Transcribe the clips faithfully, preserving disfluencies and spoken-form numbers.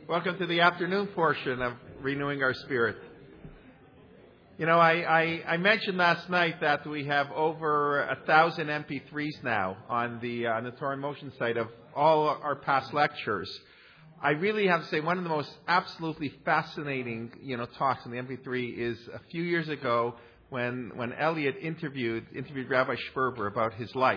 Welcome to the afternoon portion of Renewing Our Spirit. You know, I, I, I mentioned last night that we have over a thousand M P threes now on the uh, on the Torah in Motion site of all our past lectures. I really have to say one of the most absolutely fascinating, you know, talks on the M P three is a few years ago when when Elliot interviewed interviewed Rabbi Sperber about his life,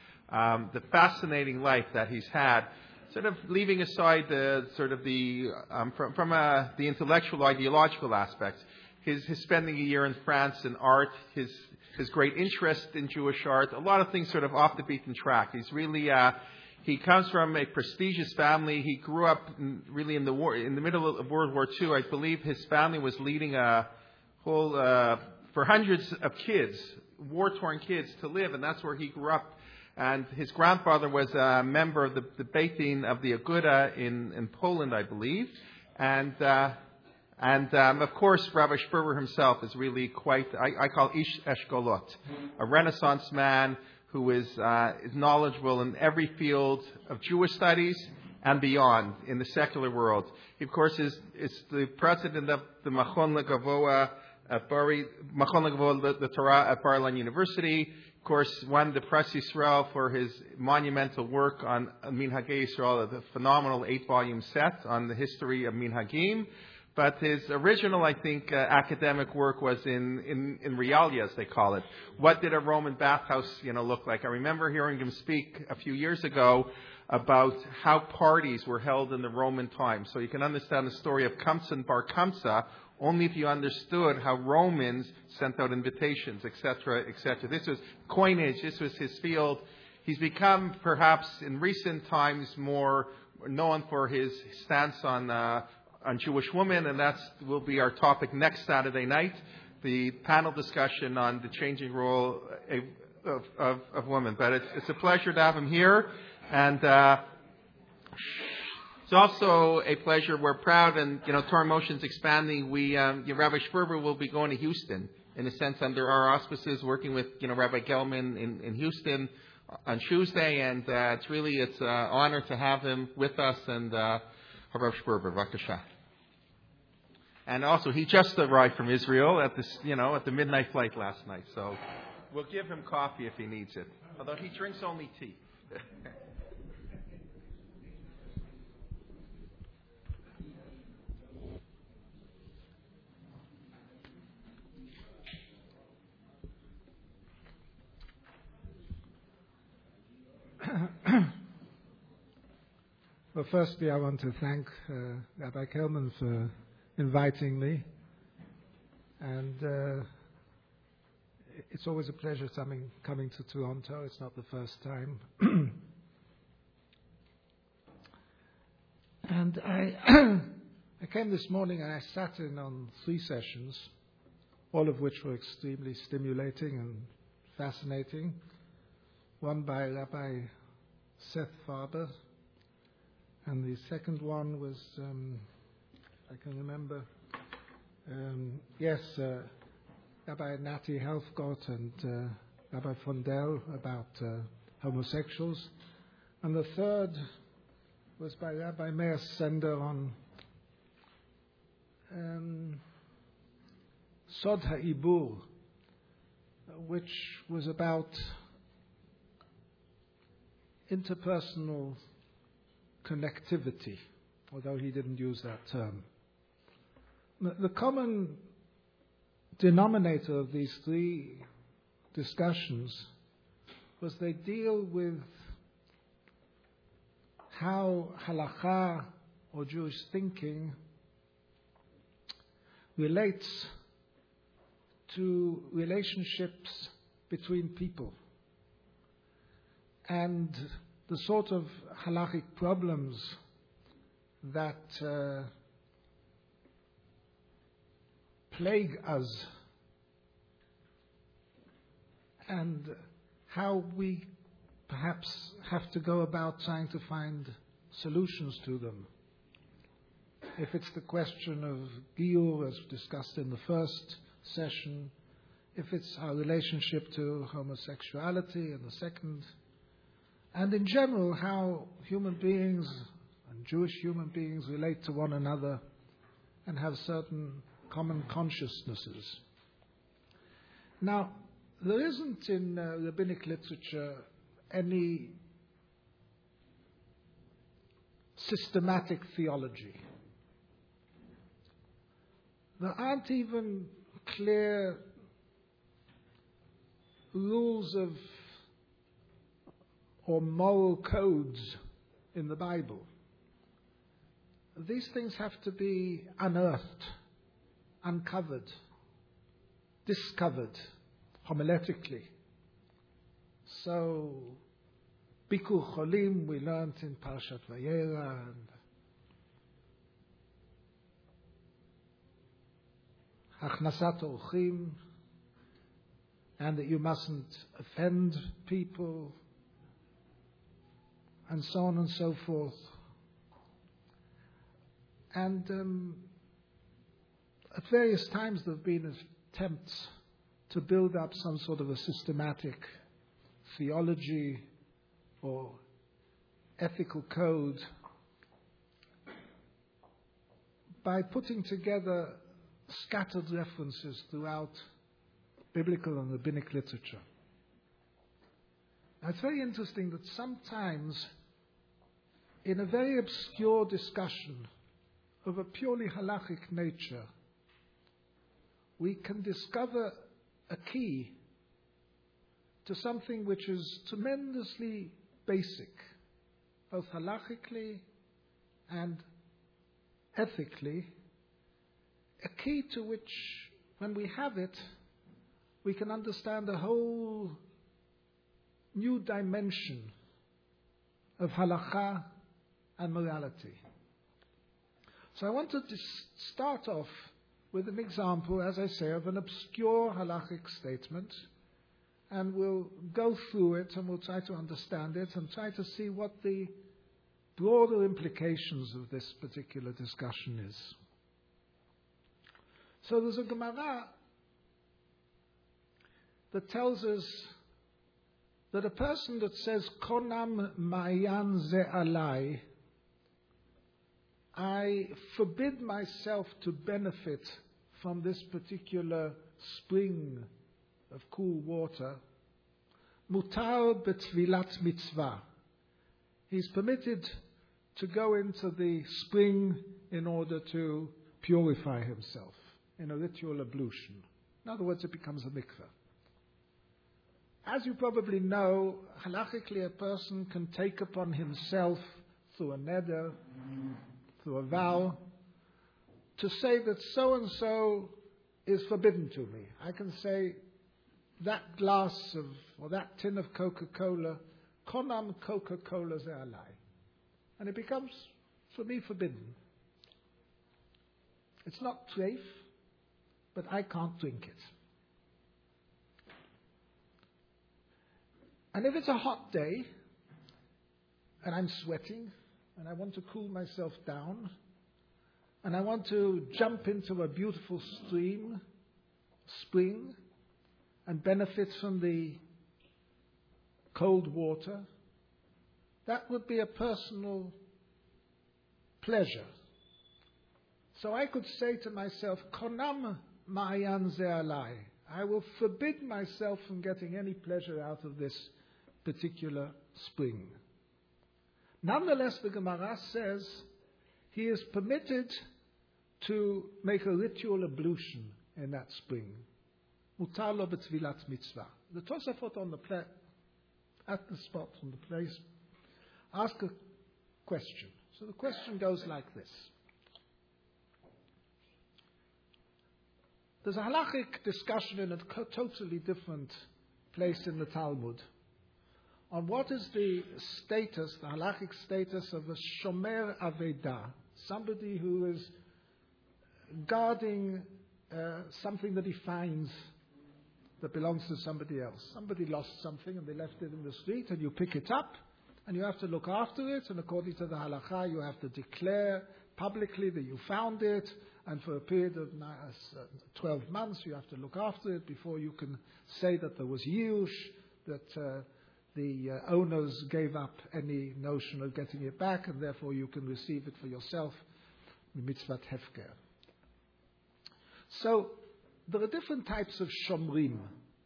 um, the fascinating life that he's had. Sort of leaving aside the sort of the um, from from uh, the intellectual, ideological aspects, his his spending a year in France in art, his his great interest in Jewish art, a lot of things sort of off the beaten track. He's really uh, he comes from a prestigious family. He grew up in, really in the war in the middle of World War Two. I believe his family was leading a whole uh, for hundreds of kids, war-torn kids, to live, and that's where he grew up. And his grandfather was a member of the, the Beit Din of the Aguda in, in Poland, I believe. And uh, and um, of course, Rabbi Sperber himself is really quite, I, I call Ish Eshkolot, a Renaissance man who is, uh, is knowledgeable in every field of Jewish studies and beyond in the secular world. He, of course, is, is the president of the Machon LeGavoa at Bari, Machon LeGavoa, the, the Torah at Bar-Ilan University. Of course, won the Press Yisrael for his monumental work on Minhagei Yisrael, the phenomenal eight-volume set on the history of Minhagim. But his original, I think, uh, academic work was in, in, in Realia, as they call it. What did a Roman bathhouse, you know, look like? I remember hearing him speak a few years ago about how parties were held in the Roman times. So you can understand the story of Kamsa and Bar Kamsa only if you understood how Romans sent out invitations, et cetera, et cetera. This was coinage. This was his field. He's become, perhaps, in recent times, more known for his stance on uh, on Jewish women, and that will be our topic next Saturday night, the panel discussion on the changing role of, of, of women. But it's, it's a pleasure to have him here, and uh, it's also a pleasure. We're proud, and you know, Torah in Motion's expanding. We, um, you know, Rabbi Sperber will be going to Houston, in a sense, under our auspices, working with you know Rabbi Gelman in, in Houston on Tuesday, and uh, it's really it's an honor to have him with us. And uh, Rabbi Sperber, Vakasha. And also, he just arrived from Israel at this, you know, at the midnight flight last night. So we'll give him coffee if he needs it, although he drinks only tea. Well, firstly, I want to thank uh, Rabbi Kelman for inviting me. And uh, it's always a pleasure coming, coming to Toronto. It's not the first time. And I, I came this morning and I sat in on three sessions, all of which were extremely stimulating and fascinating. One by Rabbi Seth Farber, and the second one was, um, I can remember, um, yes, uh, Rabbi Nati Helfgott and uh, Rabbi Fondel about uh, homosexuals. And the third was by Rabbi Meir Sender on um, Sod HaIbur, which was about interpersonal connectivity, although he didn't use that term. The common denominator of these three discussions was they deal with how halakha or Jewish thinking relates to relationships between people and the sort of halachic problems that uh, plague us, and how we perhaps have to go about trying to find solutions to them. If it's the question of Giyur, as discussed in the first session, if it's our relationship to homosexuality in the second, and in general how human beings and Jewish human beings relate to one another and have certain common consciousnesses. Now, there isn't in uh, rabbinic literature any systematic theology. There aren't even clear rules of or moral codes in the Bible. These things have to be unearthed, uncovered, discovered homiletically. So, Bikur Cholim we learnt in Parshat Vayera, and Achnasat Orchim, and that you mustn't offend people, and so on and so forth. And um, at various times there have been attempts to build up some sort of a systematic theology or ethical code by putting together scattered references throughout biblical and rabbinic literature. Now, it's very interesting that sometimes in a very obscure discussion of a purely halachic nature, we can discover a key to something which is tremendously basic, both halachically and ethically, a key to which, when we have it, we can understand a whole new dimension of halakha and morality. So I want to start off with an example, as I say, of an obscure halachic statement, and we'll go through it and we'll try to understand it and try to see what the broader implications of this particular discussion is. So there's a Gemara that tells us that a person that says, Konam ma'ayan ze alai, I forbid myself to benefit from this particular spring of cool water, mutar betvilat mitzvah. He's permitted to go into the spring in order to purify himself in a ritual ablution. In other words, it becomes a mikveh. As you probably know, halachically a person can take upon himself through a neder, through a vow, to say that so-and-so is forbidden to me. I can say that glass of, or that tin of Coca-Cola, konam Coca-Cola ze alai. And it becomes, for me, forbidden. It's not treif, but I can't drink it. And if it's a hot day, and I'm sweating, and I want to cool myself down, and I want to jump into a beautiful stream, spring, and benefit from the cold water, that would be a personal pleasure. So I could say to myself, Konam ma'ayan ze alai. I will forbid myself from getting any pleasure out of this particular spring. Nonetheless, the Gemara says he is permitted to make a ritual ablution in that spring. Mutar lo betvilat mitzvah. The Tosafot on the pla- at the spot, on the place, ask a question. So the question goes like this. There's a halachic discussion in a co- totally different place in the Talmud on what is the status, the halachic status of a shomer aveda, somebody who is guarding uh, something that he finds that belongs to somebody else. Somebody lost something and they left it in the street, and you pick it up and you have to look after it, and according to the halakha you have to declare publicly that you found it, and for a period of twelve months you have to look after it before you can say that there was yush, that uh, the uh, owners gave up any notion of getting it back, and therefore you can receive it for yourself, mitzvat hefker. So there are different types of shomrim.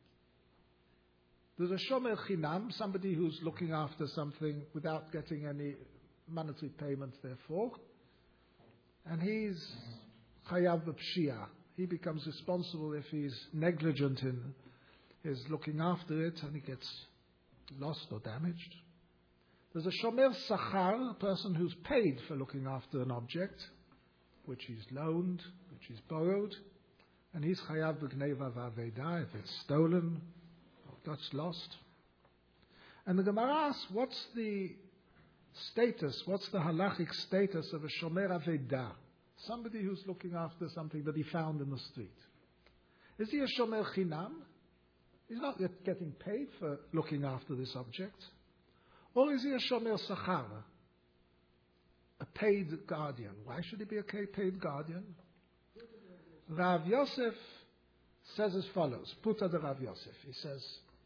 There's a shomer chinam, somebody who's looking after something without getting any monetary payment, therefore, and he's chayav b'pshia. He becomes responsible if he's negligent in his looking after it, and he gets lost or damaged. There's a shomer sachar, a person who's paid for looking after an object, which he's loaned, which he's borrowed, and he's chayav b'gneva v'aveda if it's stolen or that's lost. And the Gemara asks, what's the status, what's the halachic status of a shomer aveda? Somebody who's looking after something that he found in the street. Is he a shomer chinam? He's not yet getting paid for looking after this object. Or is he a shomer sachar, a paid guardian? Why should he be a paid guardian? Rav Yosef says as follows, Puta de Rav Yosef. He says,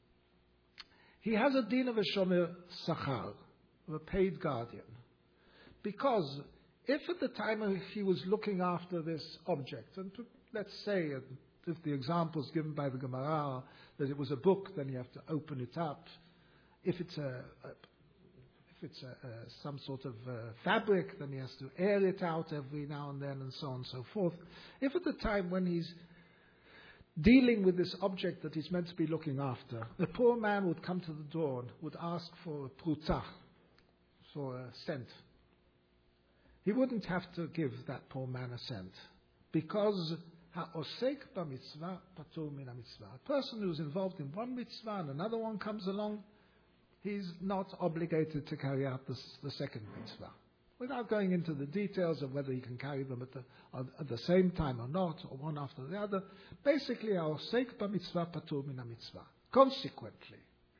he has a din of a shomer sachar, of a paid guardian. Because if at the time he was looking after this object, and to, let's say, if the examples given by the Gemara, that it was a book, then you have to open it up. If it's a, a if it's a, a, some sort of uh, fabric, then he has to air it out every now and then, and so on and so forth. If at the time when he's dealing with this object that he's meant to be looking after, the poor man would come to the door and would ask for a pruta, for a cent. He wouldn't have to give that poor man a cent, because ha'osek b'mitzvah patur min ha'mitzvah. A person who's involved in one mitzvah and another one comes along, he's not obligated to carry out this, the second mitzvah. Without going into the details of whether he can carry them at the, at the same time or not, or one after the other, basically ha'osek b'mitzvah patur min ha'mitzvah. Consequently,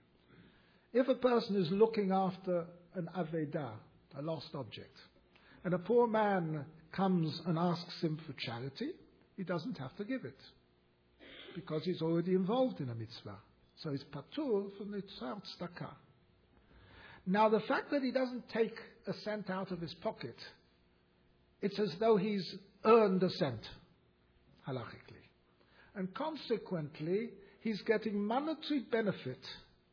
if a person is looking after an avedah, a lost object, and a poor man comes and asks him for charity, he doesn't have to give it, because he's already involved in a mitzvah. So he's patur from the tzedakah. Now the fact that he doesn't take a cent out of his pocket, it's as though he's earned a cent, halachically. And consequently, he's getting monetary benefit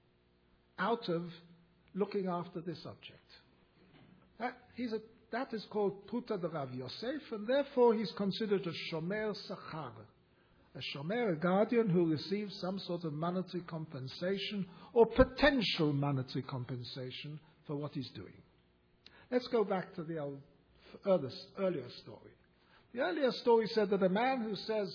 out of looking after this object. That, he's a That is called Puta de Rav Yosef, and therefore he's considered a shomer sachar, a shomer, a guardian who receives some sort of monetary compensation or potential monetary compensation for what he's doing. Let's go back to the old, earlier story. The earlier story said that a man who says,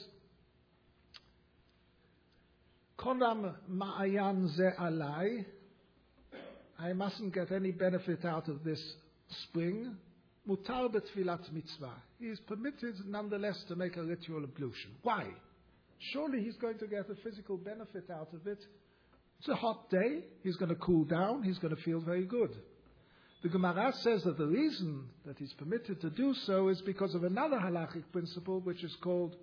Konam ma'ayan ze alai, I mustn't get any benefit out of this spring, mutar betfilat mitzvah. He is permitted nonetheless to make a ritual ablution. Why? Surely he's going to get a physical benefit out of it. It's a hot day. He's going to cool down. He's going to feel very good. The Gemara says that the reason that he's permitted to do so is because of another halachic principle, which is called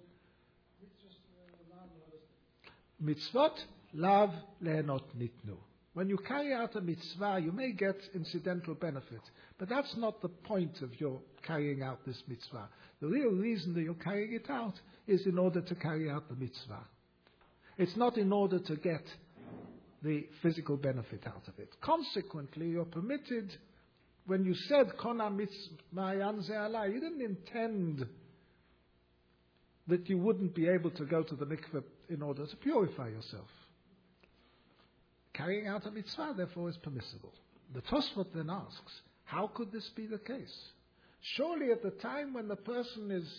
mitzvot lav lehenot nitnu. When you carry out a mitzvah, you may get incidental benefit, but that's not the point of your carrying out this mitzvah. The real reason that you're carrying it out is in order to carry out the mitzvah. It's not in order to get the physical benefit out of it. Consequently, you're permitted, when you said Kona mitzvah ze alai, you didn't intend that you wouldn't be able to go to the mikveh in order to purify yourself. Carrying out a mitzvah, therefore, is permissible. The Tosfot then asks, how could this be the case? Surely at the time when the person is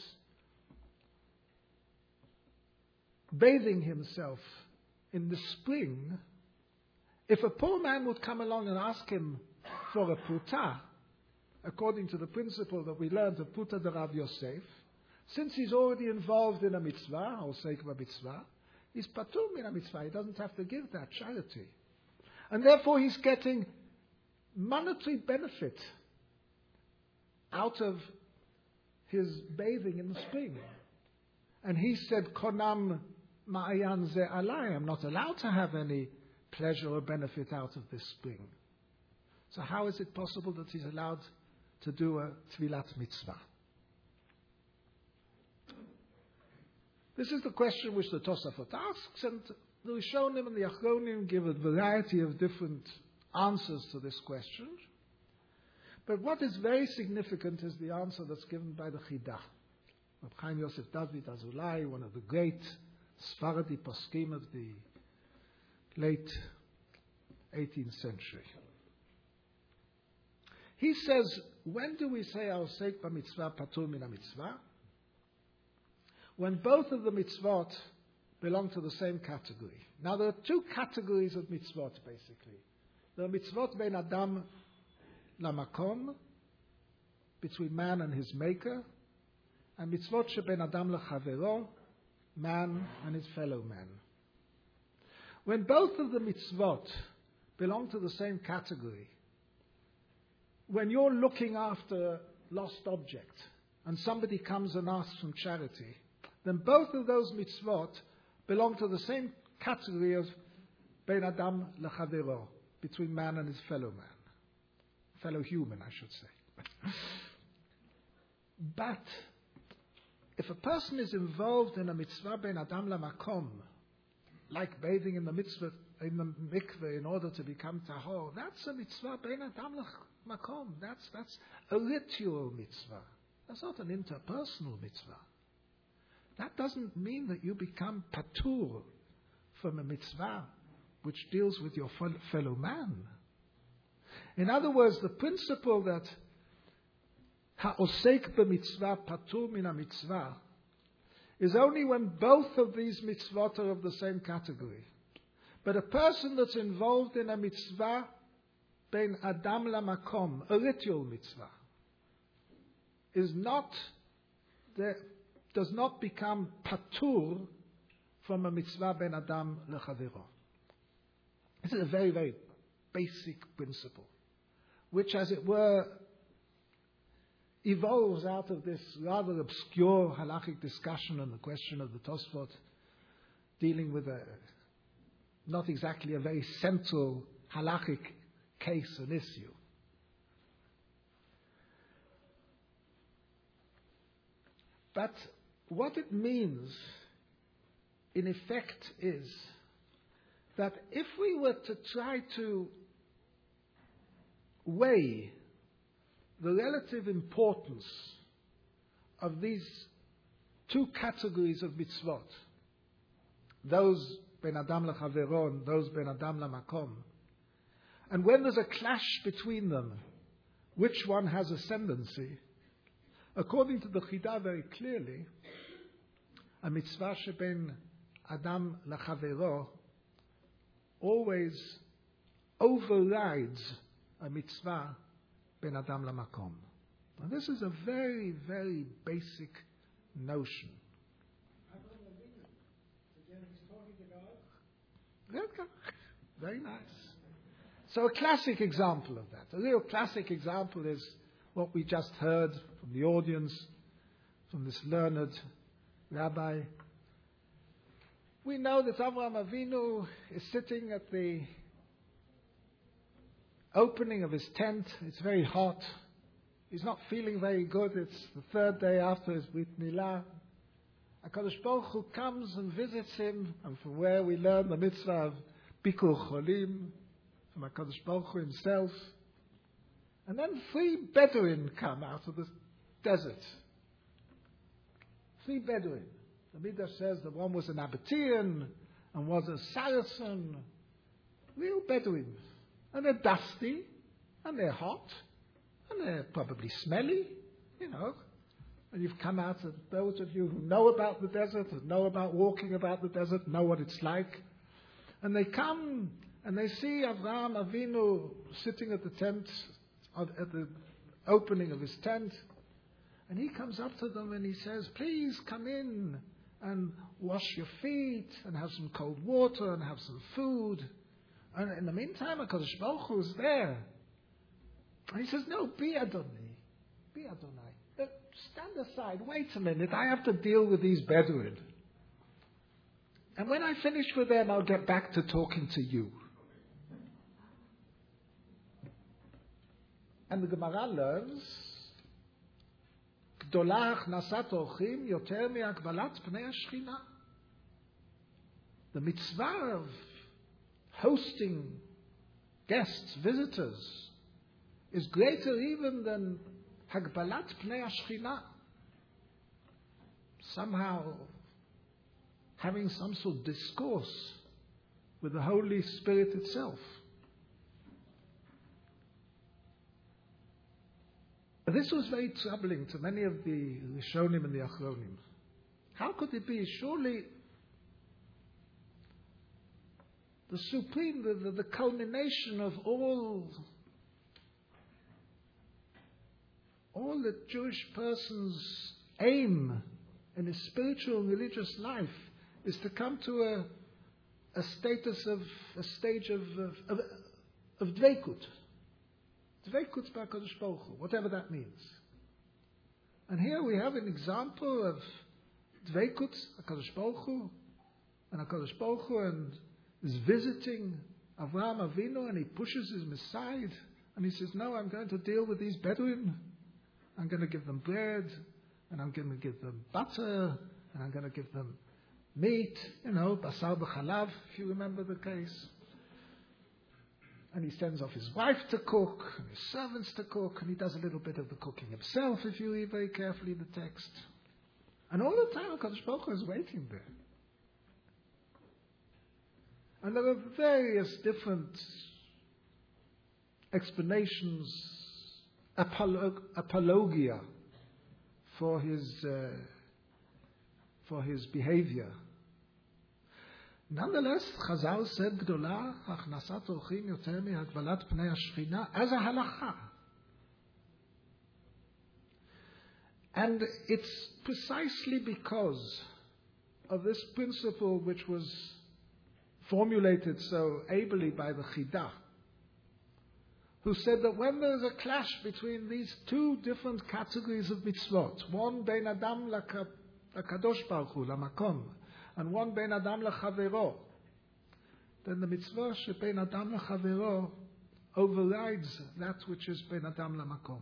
bathing himself in the spring, if a poor man would come along and ask him for a pruta, according to the principle that we learned of Puta de Rav Yosef, since he's already involved in a mitzvah, or seikva mitzvah, he's patur min a mitzvah. He doesn't have to give that charity. And therefore he's getting monetary benefit out of his bathing in the spring. And he said, Konam ma'ayan ze alai, I'm not allowed to have any pleasure or benefit out of this spring. So how is it possible that he's allowed to do a Tvilat Mitzvah? This is the question which the Tosafot asks, and the Rishonim and the Achronim give a variety of different answers to this question. But what is very significant is the answer that's given by the Chidah. Reb Chaim Yosef David Azulai, one of the great Sfaradi poskim of the late eighteenth century. He says, when do we say Osek b'mitzvah patur min mitzvah? When both of the mitzvot belong to the same category. Now there are two categories of mitzvot basically. There are mitzvot ben adam lamakom, between man and his maker, and mitzvot sheben adam lechavero, man and his fellow man. When both of the mitzvot belong to the same category, when you're looking after a lost object and somebody comes and asks from charity, then both of those mitzvot belong to the same category of ben adam lechavero, between man and his fellow man. Fellow human, I should say. But if a person is involved in a mitzvah ben adam lamakom, like bathing in the mitzvah in the mikveh in order to become tahor, that's a mitzvah ben adam lamakom. That's that's a ritual mitzvah. That's not an interpersonal mitzvah. That doesn't mean that you become patur from a mitzvah which deals with your fellow man. In other words, the principle that ha'osek b'mitzvah patur min ha'mitzvah is only when both of these mitzvot are of the same category. But a person that's involved in a mitzvah ben adam lamakom, a ritual mitzvah, is not the, does not become patur from a mitzvah ben adam lechavero. This is a very, very basic principle, which, as it were, evolves out of this rather obscure halachic discussion on the question of the Tosfot, dealing with a not exactly a very central halachic case and issue. But what it means, in effect, is that if we were to try to weigh the relative importance of these two categories of mitzvot, those ben adam lechavero and those ben adam lamakom, and when there's a clash between them, which one has ascendancy? According to the Chidah, very clearly, a mitzvah sheben adam lechavero always overrides a mitzvah ben adam lamakom. Now this is a very, very basic notion. Very nice. So a classic example of that, a real classic example is what we just heard from the audience, from this learned rabbi. We know that Avraham Avinu is sitting at the opening of his tent. It's very hot. He's not feeling very good. It's the third day after his Brit Milah. HaKadosh Baruch Hu comes and visits him, and from where we learn the mitzvah of Bikur Cholim, from HaKadosh Baruch Hu himself. And then three Bedouin come out of the desert. Three Bedouin. The Midrash says that one was an Nabatean and was a Saracen. Real Bedouins. And they're dusty, and they're hot, and they're probably smelly, you know. And you've come out, and those of you who know about the desert, who know about walking about the desert, know what it's like. And they come, and they see Avraham Avinu sitting at the tent, at the opening of his tent. And he comes up to them and he says, please come in and wash your feet, and have some cold water, and have some food. And in the meantime, HaKadosh Baruch Hu is there. And he says, no, be Adonai. Be Adonai. But stand aside. Wait a minute. I have to deal with these Bedouin. And when I finish with them, I'll get back to talking to you. And the Gemara learns, Gdola achnasat orchim yoter me'agbalat pnei hashchina. The mitzvah of hosting guests, visitors, is greater even than hagbalat pnei hashchina. Somehow having some sort of discourse with the Holy Spirit itself. This was very troubling to many of the Rishonim and the Achronim. How could it be? Surely the supreme, the, the, the culmination of all, all the Jewish person's aim in his spiritual and religious life is to come to a, a status of, a stage of, of, of, of dveikut. Dveikut b'HaKadosh Baruch Hu, whatever that means. And here we have an example of dveikut, HaKadosh Baruch Hu, and HaKadosh Baruch Hu and is visiting Avraham Avinu, and he pushes him aside, and he says, no, I'm going to deal with these Bedouin. I'm going to give them bread, and I'm going to give them butter, and I'm going to give them meat, you know, basar b'chalav, if you remember the case. And he sends off his wife to cook, and his servants to cook, and he does a little bit of the cooking himself, if you read very carefully the text. And all the time, HaKadosh Baruch Hu is waiting there. And there are various different explanations, apolog- apologia for his uh, for his behavior. Nonetheless, Chazal said, Gdola achnasat orchim yoter me'agbalat pnei hashchina, as a halacha. And it's precisely because of this principle which was formulated so ably by the Chidah, who said that when there is a clash between these two different categories of mitzvot, one bein adam lakadosh baruch hu, lamakom, and one bein adam lachavero, then the mitzvah shebein adam lachavero overrides that which is bein adam lamakom.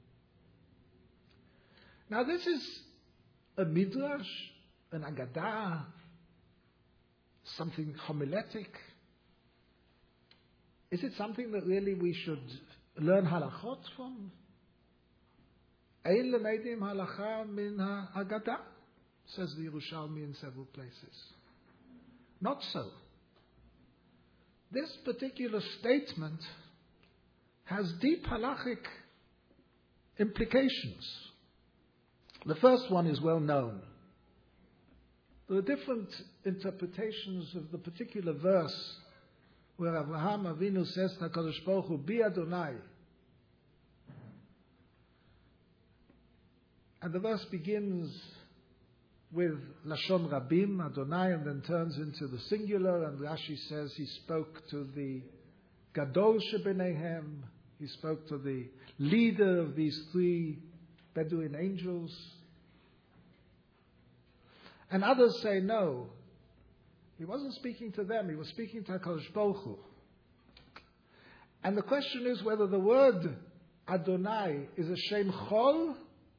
Now this is a midrash, an agadah, something homiletic. Is it something that really we should learn halachot from? Ein lemeidim halacha min ha'agadah, says the Yerushalmi in several places. Not so. This particular statement has deep halachic implications. The first one is well known. There are different interpretations of the particular verse where Avraham Avinu says to HaKadosh Baruch Hu, Bi Adonai. And the verse begins with Lashon Rabim, Adonai, and then turns into the singular, and Rashi says he spoke to the Gadol Shebenehem, he spoke to the leader of these three Bedouin angels. And others say, no, he wasn't speaking to them, he was speaking to HaKadosh Baruch Hu. And the question is whether the word Adonai is a Shem Chol,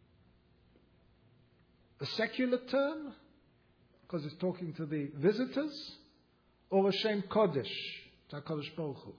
a secular term, because it's talking to the visitors, or a Shem Kodesh, to HaKadosh Baruch Hu.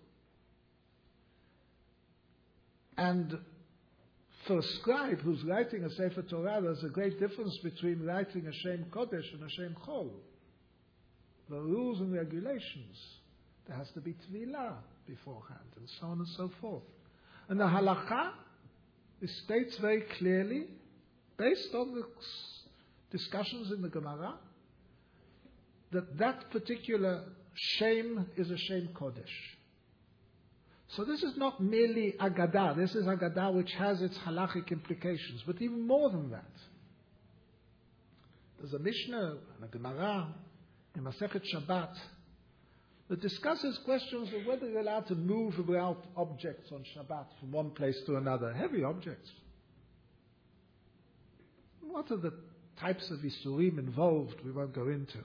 And for a scribe who's writing a Sefer Torah, there's a great difference between writing a Shem Kodesh and a Shem Chol. The rules and regulations. There has to be Tvilah beforehand, and so on and so forth. And the Halacha, it states very clearly, based on the discussions in the Gemara, that that particular Shem is a Shem Kodesh. So this is not merely Agadah. This is Agadah which has its halachic implications. But even more than that, there's a Mishnah and a Gemara in Masechet Shabbat that discusses questions of whether you're allowed to move around objects on Shabbat from one place to another. Heavy objects. What are the types of Isurim involved? We won't go into.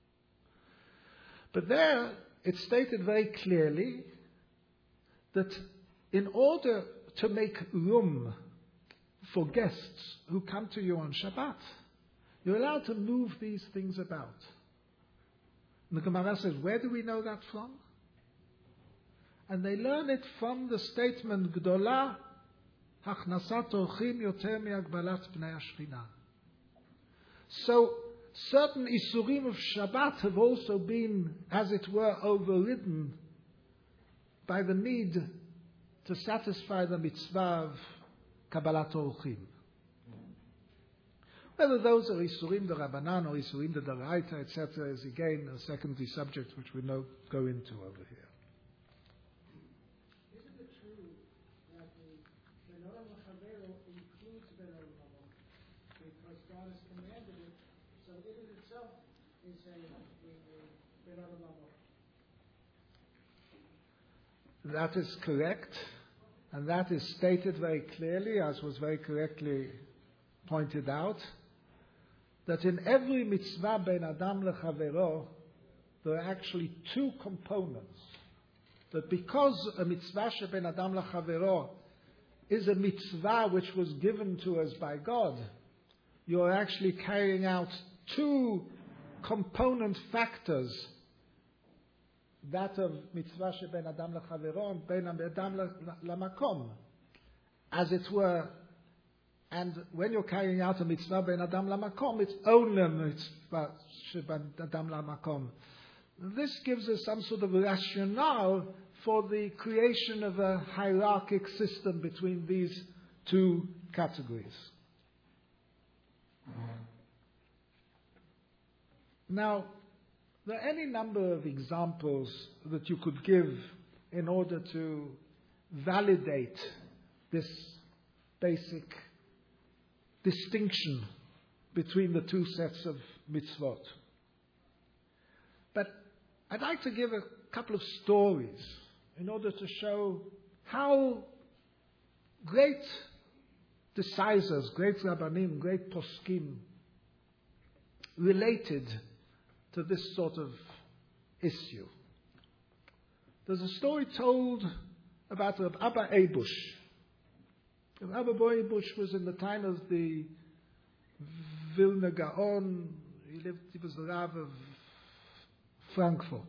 But there, it's stated very clearly that in order to make room for guests who come to you on Shabbat. You're allowed to move these things about. And the Gemara says, where do we know that from? And they learn it from the statement, Gdola hachnasat orchim yoter miagbalat bnei hashchina. So, certain isurim of Shabbat have also been, as it were, overridden by the need to satisfy the mitzvah of Kabbalat Orchim. Whether those are isurim de Rabbanan or isurim de Daraita, et cetera, is again a secondary subject which we don't go into over here. Isn't it true that the Ben Olam L'Chavero includes Ben Olam L'Amon because God has commanded it, so it in itself is a, a, a Ben Olam L'Amon? That is correct, and that is stated very clearly, as was very correctly pointed out, that in every mitzvah ben Adam lechavero, there are actually two components. That because a mitzvah ben Adam lechavero is a mitzvah which was given to us by God, you are actually carrying out two component factors, that of mitzvah ben Adam lechavero and ben Adam lamakom, as it were. And when you're carrying out a mitzvah ben Adam lamakom, it's only a mitzvah ben Adam lamakom. This gives us some sort of rationale for the creation of a hierarchic system between these two categories. Now, there are any number of examples that you could give in order to validate this basic distinction between the two sets of mitzvot. But I'd like to give a couple of stories in order to show how great decisors, great rabbanim, great poskim related to this sort of issue. There's a story told about Reb Abba Eibush. Reb Abba Eibush was in the time of the Vilna Gaon. He lived, he was the Rav of Frankfurt.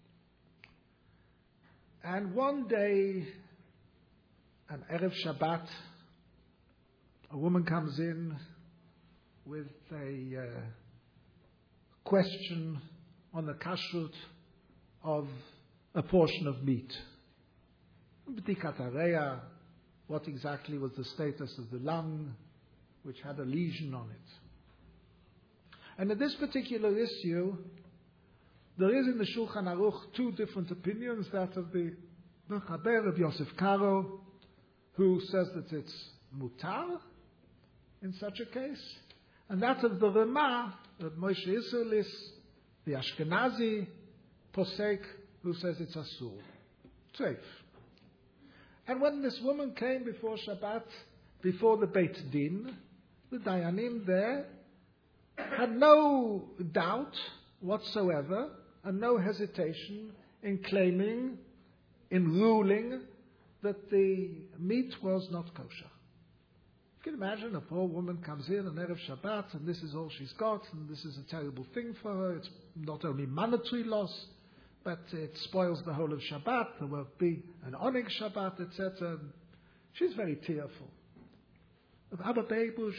And one day, an Erev Shabbat, a woman comes in with a uh, question on the kashrut of a portion of meat. B'dikat hareya, what exactly was the status of the lung, which had a lesion on it. And in this particular issue, there is in the Shulchan Aruch two different opinions, that of the Mechaber of Yosef Karo, who says that it's mutar in such a case, and that of the Rama, of Moshe Isserlis, the Ashkenazi posek, who says it's asur, treif. And when this woman came before Shabbat, before the Beit Din, the Dayanim there had no doubt whatsoever and no hesitation in claiming, in ruling, that the meat was not kosher. You can imagine a poor woman comes in on Erev Shabbat and this is all she's got and this is a terrible thing for her. It's not only monetary loss, but it spoils the whole of Shabbat. There will be an Oneg Shabbat, et cetera. She's very tearful. Abba Eibush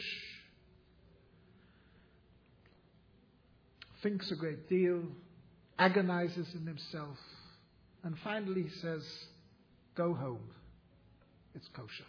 thinks a great deal, agonizes in himself, and finally he says, go home. It's kosher.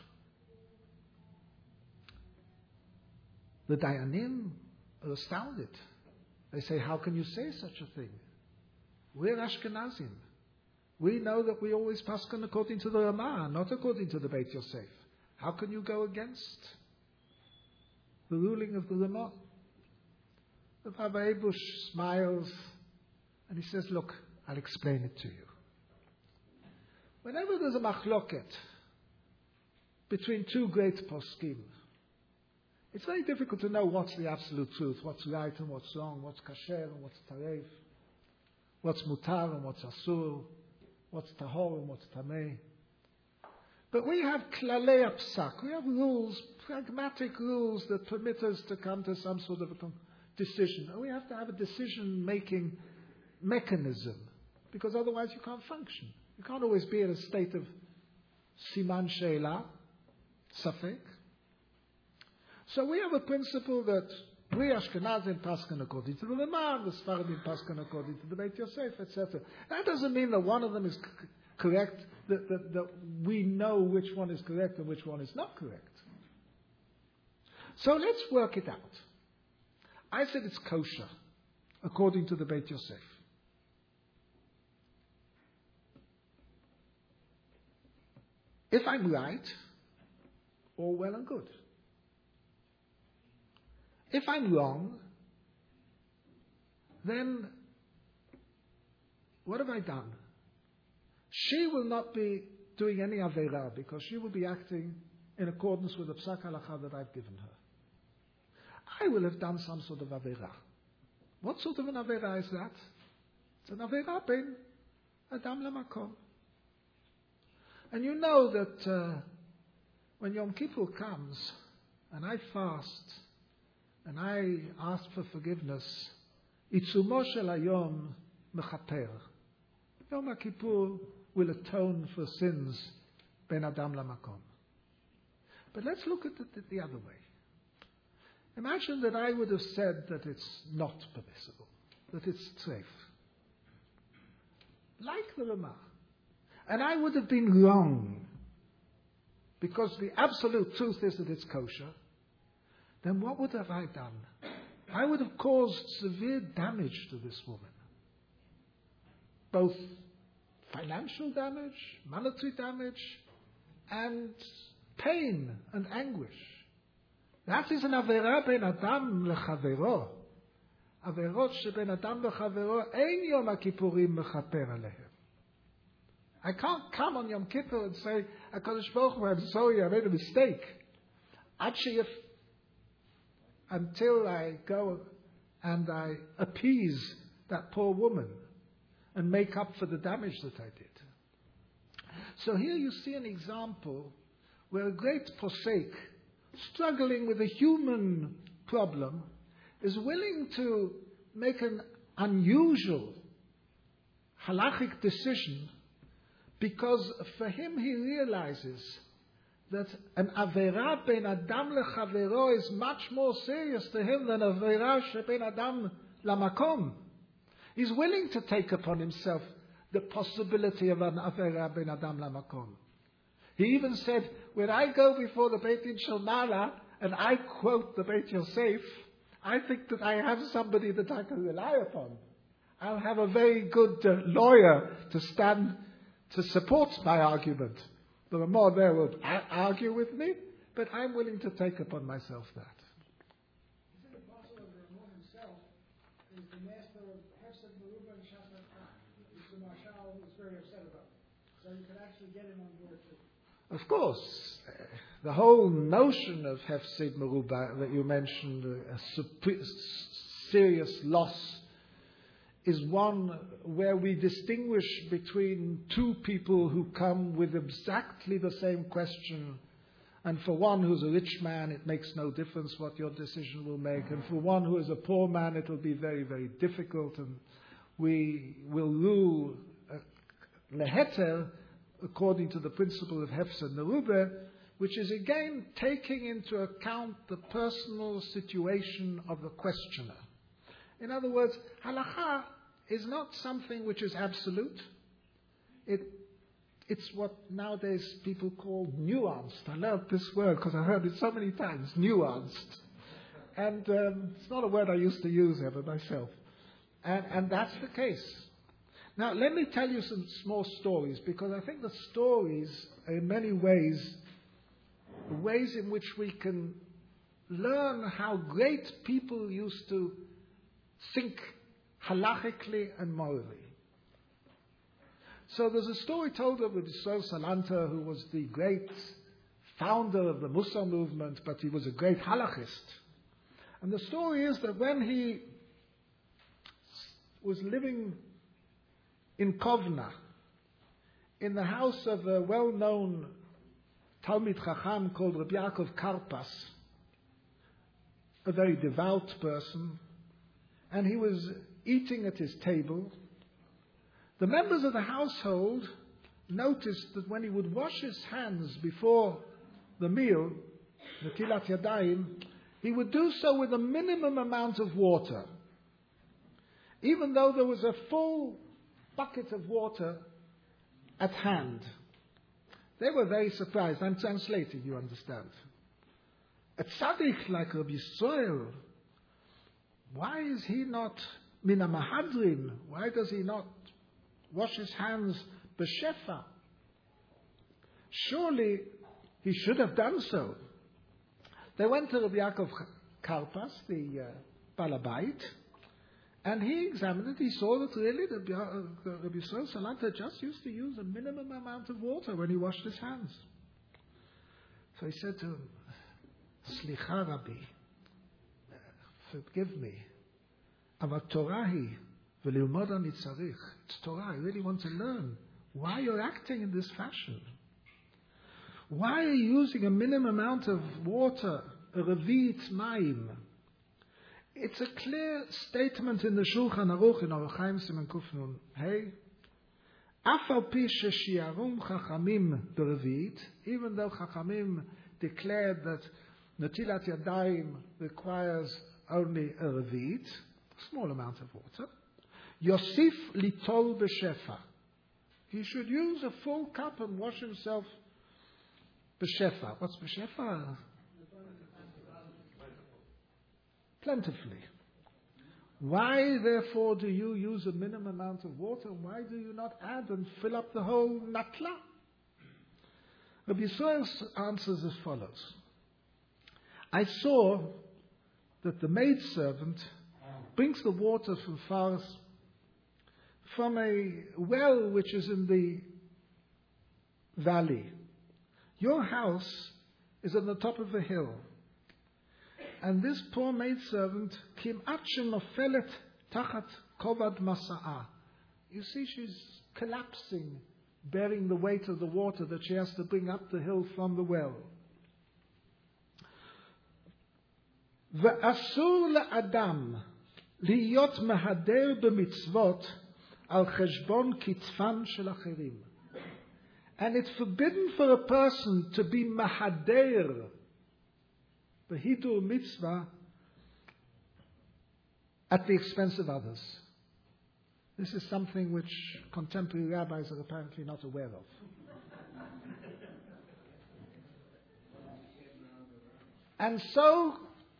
The Dayanim are astounded. They say, how can you say such a thing? We're Ashkenazim. We know that we always paskin according to the Ramah, not according to the Beit Yosef. How can you go against the ruling of the Ramah? The Abba Eibush smiles and he says, look, I'll explain it to you. Whenever there's a machloket between two great poskim, it's very difficult to know what's the absolute truth, what's right and what's wrong, what's kasher and what's tareif, what's mutar and what's asur, what's tahor and what's tameh. But we have klalei psak. We have rules, pragmatic rules that permit us to come to some sort of a decision. And we have to have a decision-making mechanism, because otherwise you can't function. You can't always be in a state of siman she'ela, safek. So we have a principle that we Ashkenazim paskin according to the Ramah, the Sfaradim paskin according to the Beit Yosef, et cetera. That doesn't mean that one of them is c- correct, that, that, that we know which one is correct and which one is not correct. So let's work it out. I said it's kosher, according to the Beit Yosef. If I'm right, all well and good. If I'm wrong, then what have I done? She will not be doing any aveira because she will be acting in accordance with the psak halacha that I've given her. I will have done some sort of aveira. What sort of an aveira is that? It's an aveira ben adam lamakom. And you know that uh, when Yom Kippur comes and I fast and I ask for forgiveness, Itzumo shel hayom mechaper. Yom Kippur will atone for sins ben adam lamakom. But let's look at it the other way. Imagine that I would have said that it's not permissible, that it's treif. Like the Ramah. And I would have been wrong, because the absolute truth is that it's kosher. Then what would have I done? I would have caused severe damage to this woman. Both financial damage, monetary damage, and pain and anguish. That is an avera ben adam lechavero. Averot sheben adam lechavero ein yom hakippurim mechaper alehem. I can't come on Yom Kippur and say, HaKadosh Baruch Hu, I'm sorry, I made a mistake. Actually, if, until I go and I appease that poor woman and make up for the damage that I did. So here you see an example where a great posek, struggling with a human problem, is willing to make an unusual halachic decision, because for him he realizes that an avera ben adam lechavero is much more serious to him than avera sheben adam lamakom. He's willing to take upon himself the possibility of an avera ben adam lamakom. He even said, when I go before the Beit Din Shel Mala and I quote the Beit Yosef, I think that I have somebody that I can rely upon. I'll have a very good uh, lawyer to stand to support my argument. The Ramah there will argue with me, but I'm willing to take upon myself that. Is it possible that Ramah himself is the master of Hefsed Meruba and Shasat Khan, which the Marshal was very upset about? So you could actually get him on board too. Of course, uh, the whole notion of Hefsed Meruba that you mentioned, uh, a super- serious loss, is one where we distinguish between two people who come with exactly the same question. And for one who's a rich man, it makes no difference what your decision will make. And for one who is a poor man, it will be very, very difficult. And we will rule leheter according to the principle of Hefsed Merubah, which is again taking into account the personal situation of the questioner. In other words, halacha is not something which is absolute. It, it's what nowadays people call nuanced. I love this word because I heard it so many times, nuanced. And um, it's not a word I used to use ever myself. And, and that's the case. Now, let me tell you some small stories, because I think the stories are in many ways the ways in which we can learn how great people used to think halachically and morally. So there's a story told of Yisrael Salanter, who was the great founder of the Mussar movement, but he was a great halachist. And the story is that when he was living in Kovna, in the house of a well-known Talmid Chacham called Rabbi Yaakov Karpas, a very devout person, and he was eating at his table. The members of the household noticed that when he would wash his hands before the meal, Netilat Yadayim, he would do so with a minimum amount of water, even though there was a full bucket of water at hand. They were very surprised. I'm translating, you understand. A tzaddik like Rabbi Yisrael, why is he not min ha-mahadrin? Why does he not wash his hands b'shefa? Surely he should have done so. They went to Rabbi Yaakov Karpas, the uh, Balabait, and he examined it. He saw that really Rabbi, uh, Rabbi Yisrael Salanta just used to use a minimum amount of water when he washed his hands. So he said to him, Slicha Rabbi, forgive me. Avat Torahi v'lilmod ani tzarich. It's Torah. I really want to learn why you're acting in this fashion. Why are you using a minimum amount of water, a revit mayim? It's a clear statement in the Shulchan Aruch in Orach Chaim Siman Kuf Nun Hey. Af al pi sheshiarum chachamim berevit, even though chachamim declared that Netilat Yadayim requires only a revit, a small amount of water, Yosif litol b'shefa. He should use a full cup and wash himself b'shefa. What's b'shefa? Plentifully. Why, therefore, do you use a minimum amount of water? Why do you not add and fill up the whole natla? Rabbi Yisrael answers as follows. I saw that the maidservant brings the water from far, from a well which is in the valley. Your house is on the top of a hill. And this poor maidservant, Kim'at shenofelet tachat kovad masa'a. You see, she's collapsing, bearing the weight of the water that she has to bring up the hill from the well. Ve'asur le'adam liyot mehader b'mitzvot al cheshbon kitzfan shel acherim. And it's forbidden for a person to be mahader, the hidur mitzvah, at the expense of others. This is something which contemporary rabbis are apparently not aware of. And so,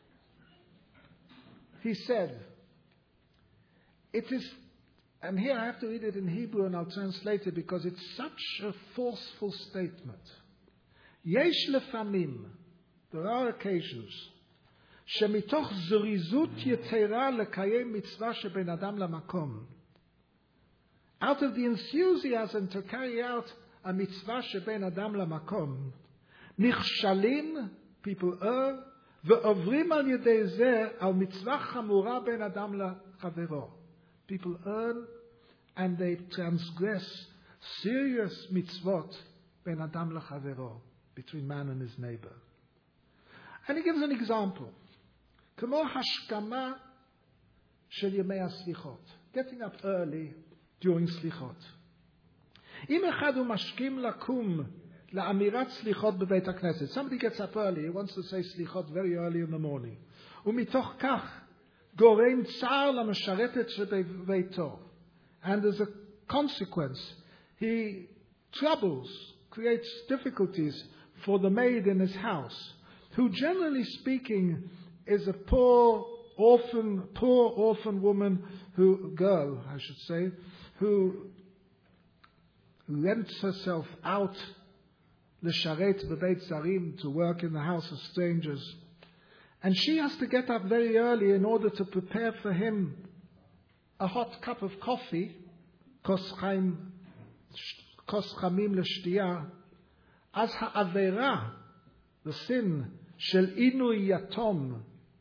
he said, it is, and here I have to read it in Hebrew and I'll translate it because it's such a forceful statement. Yesh lefamim, there are occasions, shemitoch zorizut yetera lekayem mitzvah sheben adam lamakom. Out of the enthusiasm to carry out a mitzvah sheben adam lamakom, nichshalim, people err, ve'ovrim al yedei zeh al mitzvah chamura ben adam lachavero. People earn and they transgress serious mitzvot ben adam lachavero, between man and his neighbor. And he gives an example. Kamo hashkama shel yemei haslichot. Getting up early during slichot. Im echad hu mashkim lakum la'amirat slichot bebeit hakneset. Somebody gets up early, he wants to say slichot very early in the morning. Umitoch kach gorem tsar lamesharetet shebeito. And as a consequence, he troubles, creates difficulties for the maid in his house, who generally speaking is a poor orphan, poor orphan woman, who girl, I should say, who rents herself out l'sharet b'beit zarim, to work in the house of strangers, and she has to get up very early in order to prepare for him a hot cup of coffee, kos chaim, kos chamim l'shtiyah, as ha'avera, the sin shel inui yatom,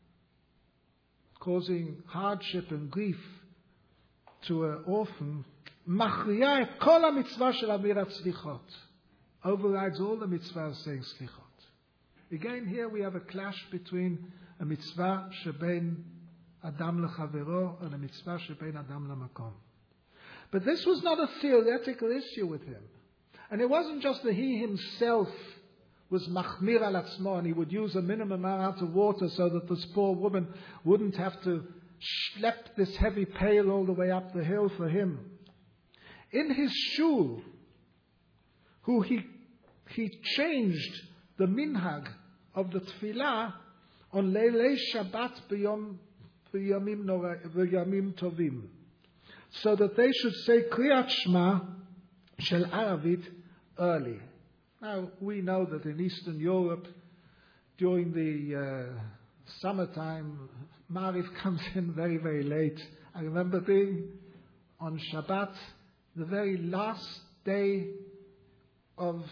causing hardship and grief to an orphan, machriya et kol ha-mitzvah shel amirat slichot. overrides all the mitzvahs saying slichot. Again, here we have a clash between a mitzvah shebein Adam lechavero and a mitzvah shebein Adam lamakom. But this was not a theoretical issue with him. And it wasn't just that he himself was machmir al atzmo and he would use a minimum amount of water so that this poor woman wouldn't have to schlep this heavy pail all the way up the hill for him. In his shul, who he, he changed the minhag of the tefillah on Leilei Shabbat b'yom b'yamim nora- b'yamim tovim, so that they should say Kriyat Shema shel Aravit early. Now, we know that in Eastern Europe, during the uh, summertime, Mariv comes in very, very late. I remember being on Shabbat, the very last day of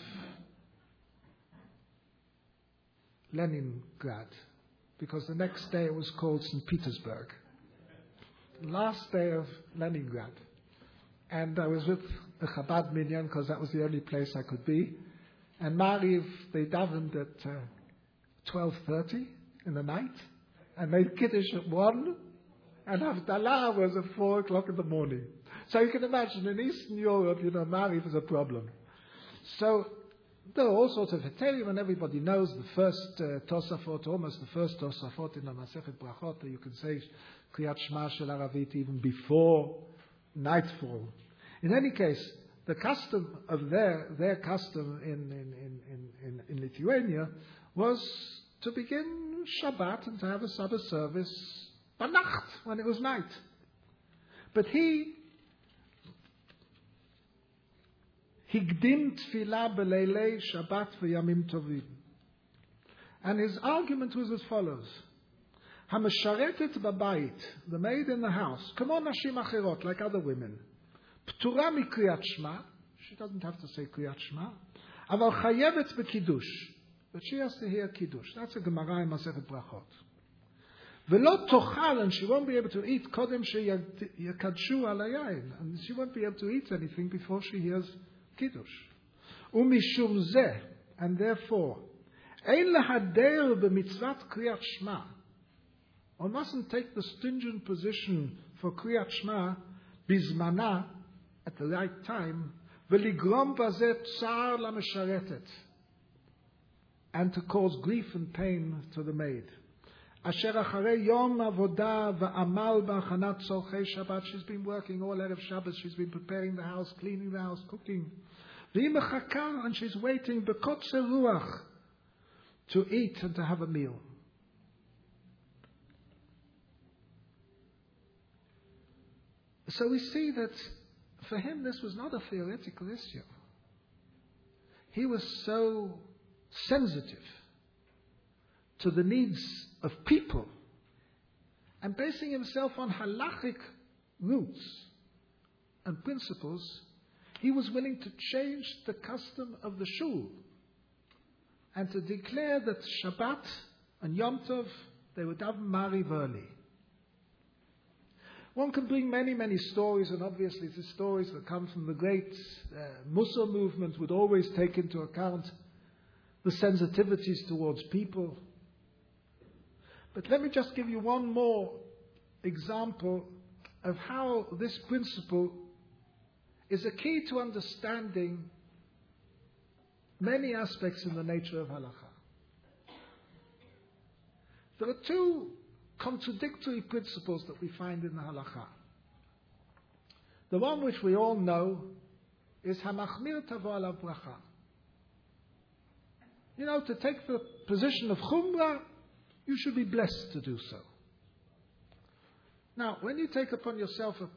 Leningrad, because the next day it was called Saint Petersburg. Last day of Leningrad. And I was with the Chabad Minyan, because that was the only place I could be. And Mariv, they davened at uh, twelve thirty in the night, and made Kiddush at one, and Havdalah was at four o'clock in the morning. So you can imagine, in Eastern Europe, you know, Mariv is a problem. So there are all sorts of Heterim, and everybody knows the first uh, Tosafot, almost the first Tosafot in the Masechet Brachot, that you can say Kriyat Shema Shel Aravit even before nightfall. In any case, the custom of their their custom in in, in, in, in Lithuania was to begin Shabbat and to have a Sabbath service b'nacht, when it was night. But he higdim tefillah b'leilei Shabbat v'yamim tovim. And his argument was as follows: Hamasharetet b'bayit, the maid in the house, kamo nashim acherot, like other women, p'tura mikriyat shema, she doesn't have to say kriyat shema, aval chayevet b'kiddush, but she has to hear kiddush. That's a Gemara in Masechet Brachot. V'lo tochal, and she won't be able to eat kodem sheyakadshu al hayayin, and she won't be able to eat anything before she hears kiddush. Umishum zeh, and therefore, ein lahader b'mitzvat kriyat shema. One mustn't take the stringent position for kriyat shema bizmana, at the right time, v'ligrom bazeh tsar lamesharetet, and to cause grief and pain to the maid. Asher acharei yom avodah v'amal b'achanat tzorchei Shabbat. She's been working all erev Shabbos. She's been preparing the house, cleaning the house, cooking. V'hi mechaka, and she's waiting b'kotzer ruach to eat and to have a meal. So we see that for him this was not a theoretical issue. He was so sensitive to the needs of people and basing himself on halachic roots and principles, he was willing to change the custom of the shul and to declare that Shabbat and Yom Tov, they would daven Mariv early. One can bring many, many stories, and obviously the stories that come from the great uh, Mussar movement would always take into account the sensitivities towards people. But let me just give you one more example of how this principle is a key to understanding many aspects in the nature of halakha. There are two contradictory principles that we find in the halakha. The one which we all know is hamachmir tavo alav bracha. You know, to take the position of chumrah, you should be blessed to do so. Now, when you take upon yourself a,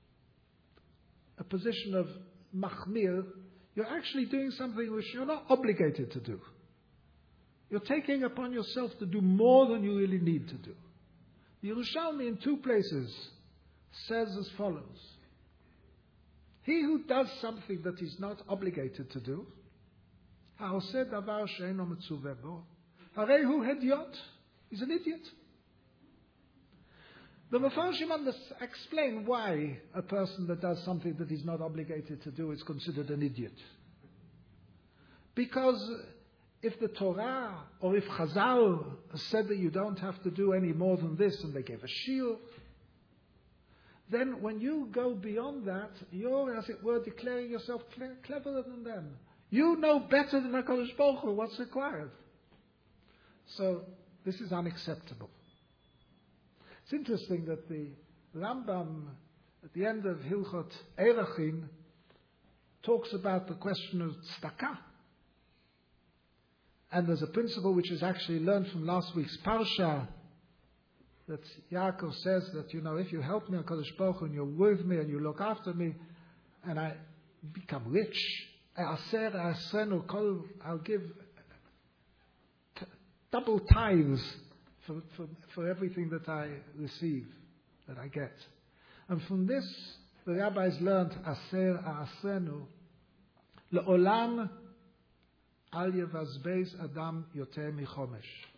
a position of machmir, you're actually doing something which you're not obligated to do. You're taking upon yourself to do more than you really need to do. The Yerushalmi in two places says as follows: he who does something that he's not obligated to do, ha'oseh davar she'eino metzuveh bo, harei hu hediot, he's an idiot. The Mefarshim explain why a person that does something that he's not obligated to do is considered an idiot. Because if the Torah or if Chazal said that you don't have to do any more than this and they gave a shiur, then when you go beyond that, you're, as it were, declaring yourself cle- cleverer than them. You know better than HaKadosh Baruch Hu what's required. So this is unacceptable. It's interesting that the Rambam, at the end of Hilchot Erachin, talks about the question of tzedakah. And there's a principle which is actually learned from last week's Parsha, that Yaakov says that, you know, if you help me, HaKadosh Baruch Hu, and you're with me, and you look after me, and I become rich, I'll give t- double tithes for, for, for everything that I receive, that I get. And from this, the rabbis learned, Aser Asrenu, Le'olam al yevazbeis adam yoter michomesh.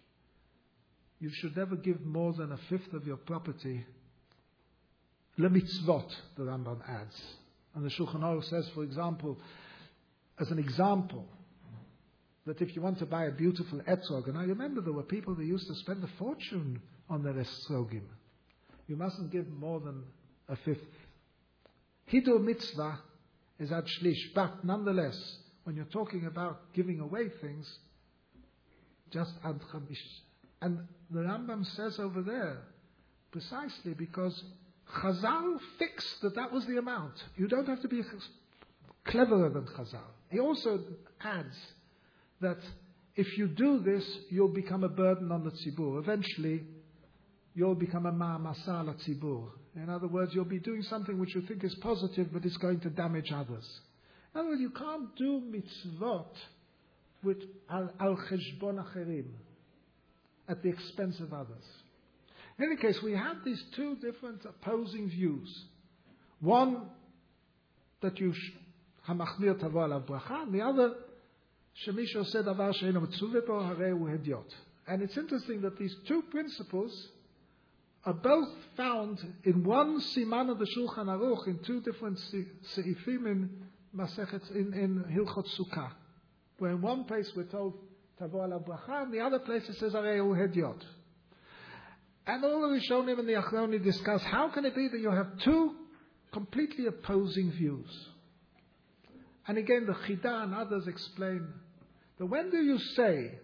You should never give more than a fifth of your property. Lemitzvot, the Rambam adds. And the Shulchan Aruch says, for example, as an example, that if you want to buy a beautiful etrog, and I remember there were people that used to spend a fortune on their etrogim, you mustn't give more than a fifth. Hidur mitzvah is ad shlish, but nonetheless, when you're talking about giving away things, just ad chamish. And the Rambam says over there, precisely because Chazal fixed that that was the amount. You don't have to be cleverer than Chazal. He also adds that if you do this, you'll become a burden on the tzibur. Eventually, you'll become a ma'amasa al tzibur. In other words, you'll be doing something which you think is positive, but it's going to damage others. In other words, you can't do mitzvot with al cheshbon acherim, at the expense of others. In any case, we have these two different opposing views. One, that you hamachmir tavo alav bracha, and the other, shemish oseh davar she'eino mitzuvah bo harei hu hediot. And it's interesting that these two principles are both found in one siman of the Shulchan Aruch, in two different seifim in Masechet, in, in Hilchot Sukkah, where in one place we're told tavo alav bracha, and the other place it says harei hu hediot. And all the Rishonim and the Achroni discuss how can it be that you have two completely opposing views. And again, the Chida and others explain that when do you say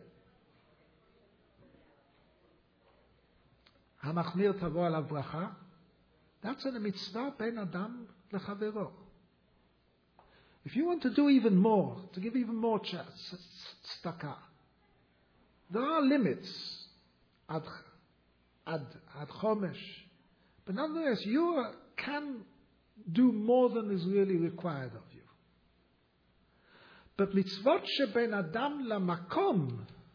Hamachmir tavo alav bracha? That's in a mitzvah ben adam lechavero. If you want to do even more, to give even more tzedakah, there are limits. Ad, ad, ad chomesh. But nonetheless, you can do more than is really required of you. But mitzvot sheben adam lamakom,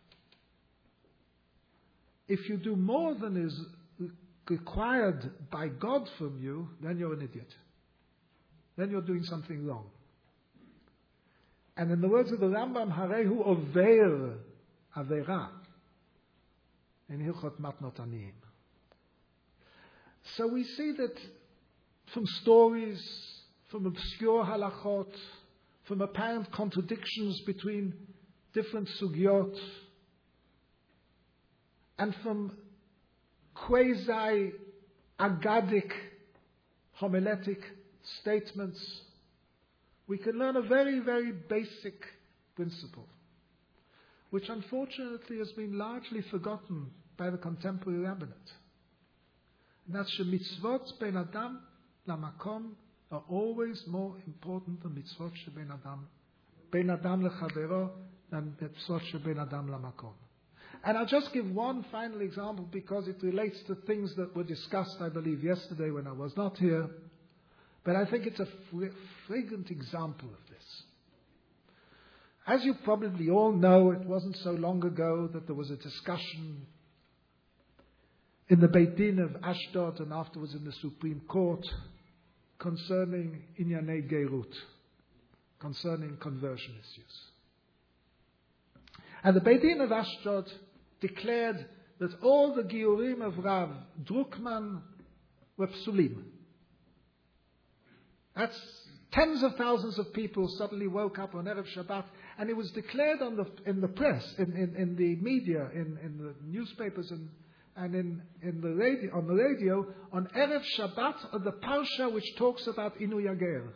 if you do more than is required by God from you, then you're an idiot. Then you're doing something wrong. And in the words of the Rambam, harehu over avera in Hilchot Matnot Aniyim. So we see that from stories, from obscure halachot, from apparent contradictions between different sugyot, and from quasi-agadic homiletic statements, we can learn a very, very basic principle, which unfortunately has been largely forgotten by the contemporary rabbinate. And that's that mitzvot ben adam lamakom are always more important than mitzvot sheben adam, ben adam lechavero, than mitzvot sheben adam lamakom. And I'll just give one final example because it relates to things that were discussed, I believe, yesterday when I was not here. But I think it's a flagrant example of this. As you probably all know, it wasn't so long ago that there was a discussion in the Beit Din of Ashdod and afterwards in the Supreme Court concerning Inyanei Geirut, concerning conversion issues. And the Beit Din of Ashdod declared that all the Giurim of Rav Druckman were psulim. That's Tens of thousands of people suddenly woke up on Erev Shabbat, and it was declared on the, in the press, in, in, in the media, in, in the newspapers, and, and in, in the radio, on the radio, on Erev Shabbat, of the Parsha which talks about Inu Yager.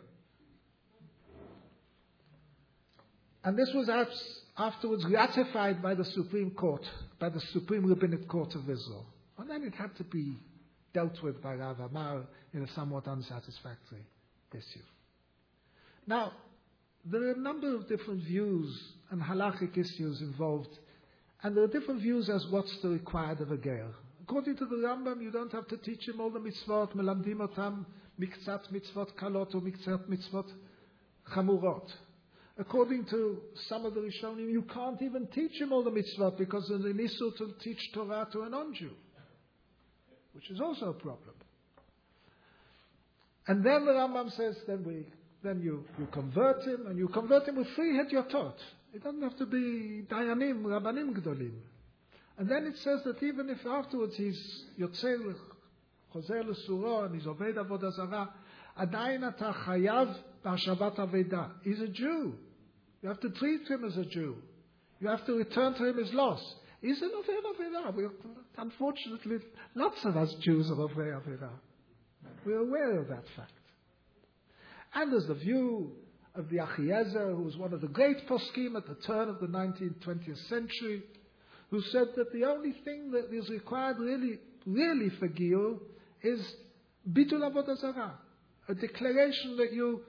And this was afterwards ratified by the Supreme Court, by the Supreme Rabbinic Court of Israel. And then it had to be dealt with by Rav Amar in a somewhat unsatisfactory issue. Now, there are a number of different views and halachic issues involved, and there are different views as what's the required of a ger. According to the Rambam, you don't have to teach him all the mitzvot, melamdim otam, miktzat mitzvot kalot or miktzat mitzvot chamurot. According to some of the Rishonim, you can't even teach him all the mitzvot because there's an issur to teach Torah to a non-Jew, which is also a problem. And then the Rambam says, then we, then you, you convert him, and you convert him with three hedyotot. It doesn't have to be dayanim, rabbanim gdolim. And then it says that even if afterwards he's yotzer, chozer l'suro, and he's obeyed avodah zarah, adayin ata chayav b'hashavat aveda. He's a Jew. You have to treat him as a Jew. You have to return to him his loss. He's an ovei aveda. Unfortunately, lots of us Jews are ovei aveda. We're aware of that fact. And there's the view of the Achiezer, who was one of the great poskim at the turn of the nineteenth, twentieth century, who said that the only thing that is required really, really for Giyur is bitul avodah zarah, a declaration that you,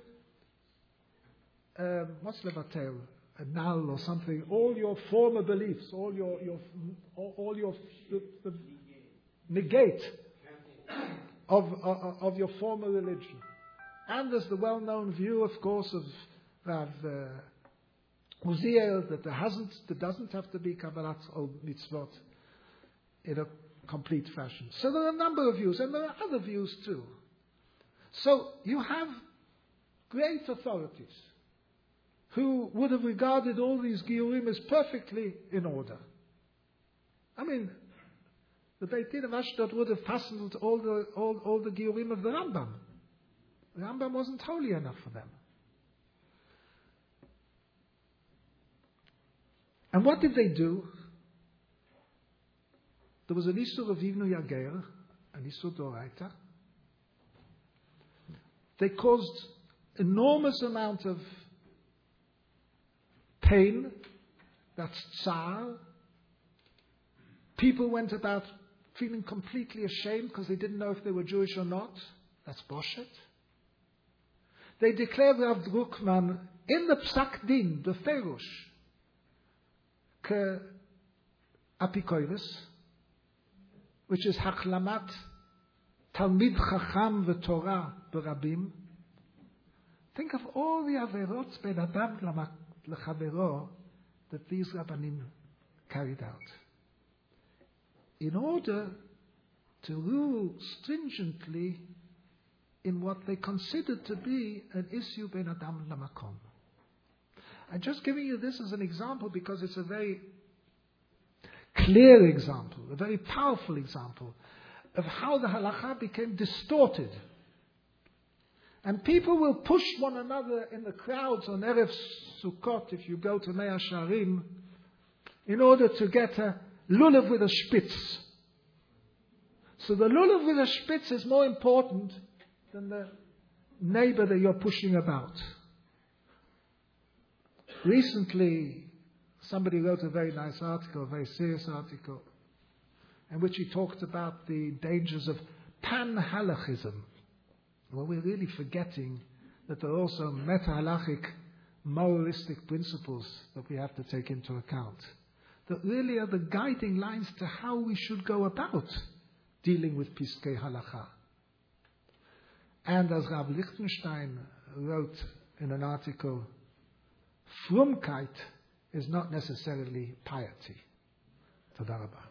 um, what's levatel, annul or something, all your former beliefs, all your, your all, all your the, the negate of, of of your former religion. And there's the well-known view, of course, of Rav uh, Uziel, that there hasn't, there doesn't have to be Kabbalat or mitzvot in a complete fashion. So there are a number of views, and there are other views too. So you have great authorities who would have regarded all these Giyurim as perfectly in order. I mean, the Beit Din of Ashdod would have fastened all the all, all the Giyurim of the Rambam. The Rambam wasn't holy enough for them. And what did they do? There was an Issur of Inu Yager, an Issur Doraita. They caused enormous amount of pain. That's tsar. People went about feeling completely ashamed because they didn't know if they were Jewish or not. That's boshet. They declared Rav Druckmann in the Psak Din, the Ferush, ke apikoiris, which is Hachlamat Talmid Chacham v'Torah b'Rabim. Think of all the averot ben Adam lechavero that these Rabbanim carried out, in order to rule stringently in what they considered to be an issue ben Adam lamakom. I'm just giving you this as an example because it's a very clear example, a very powerful example of how the halacha became distorted. And people will push one another in the crowds on Erev Sukkot, if you go to Mea Sharim, in order to get a lulav with a spitz. So the lulav with a spitz is more important than the neighbor that you're pushing about. Recently, somebody wrote a very nice article, a very serious article, in which he talked about the dangers of pan-halachism. Well, we're really forgetting that there are also meta-halachic, moralistic principles that we have to take into account, that really are the guiding lines to how we should go about dealing with Piskei Halacha. And as Rav Lichtenstein wrote in an article, frumkeit is not necessarily piety. Toda Rabah.